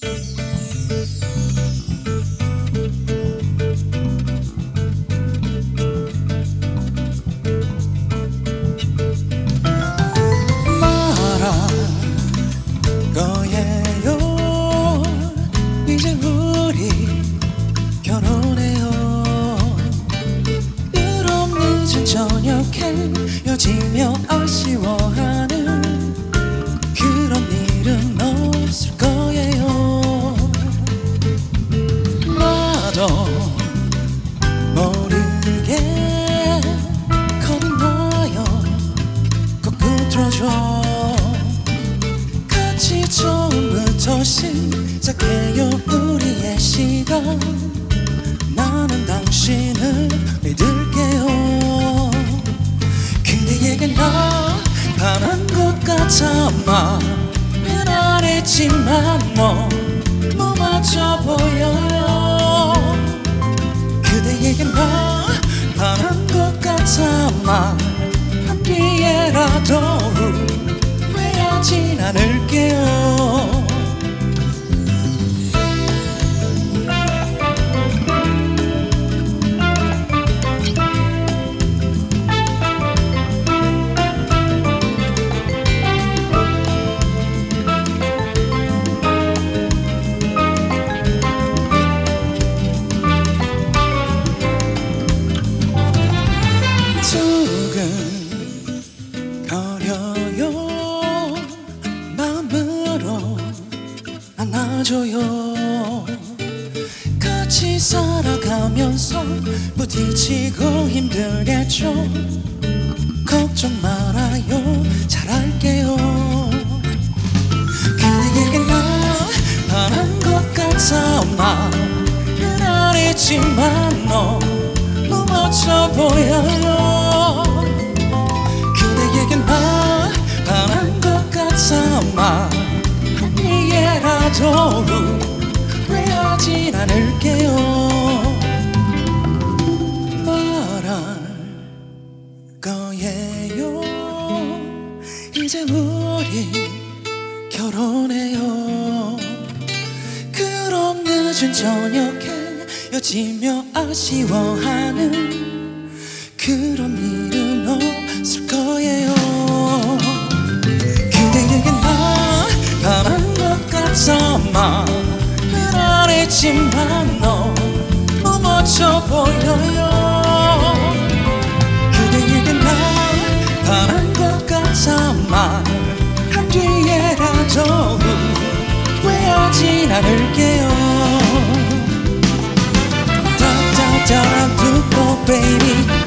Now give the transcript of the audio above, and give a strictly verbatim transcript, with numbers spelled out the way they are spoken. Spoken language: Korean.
말할 거예요. 이제 우리 결혼해요. 그럼 늦은 저녁에 헤어지며 아쉬워하는 그런 일은 없을 거예요. 나도 모르게 겁나요. 꼭 붙들어줘. 같이 처음부터 시작해요 우리의 시간. 나는 당신을 믿을게요. 그대에게 나 반한 것 같아. 말은 안 했지만 너무 맞아 보여요. 그대에게 나 반한 것 같아. 말 한 뒤에라도 후회하진 않을게요. 두근거려요. 마음으로 안아줘요. 같이 살아가면서 부딪히고 힘들겠죠. 걱정 말아요. 잘할게요. 그대에게 나 반한 것 같아. 말은 안 했지만 너무 멋져 보여요. 그대에게 나 반한 것 같아. 말 한 뒤에라도 후회하진 않을게요. 말할 거예요. 이제 우리 결혼해요. 그럼 늦은 저녁에 헤어지며 아쉬워하는 그런 일은 없을 거예요. 그대에게 나 반한 것 같아. 말은 안 했지만 너무 멋져 보여요. 그대에게 나 반한 것 같아. 말 한 뒤에라도 후회하진 않을게요. Da da da da, baby.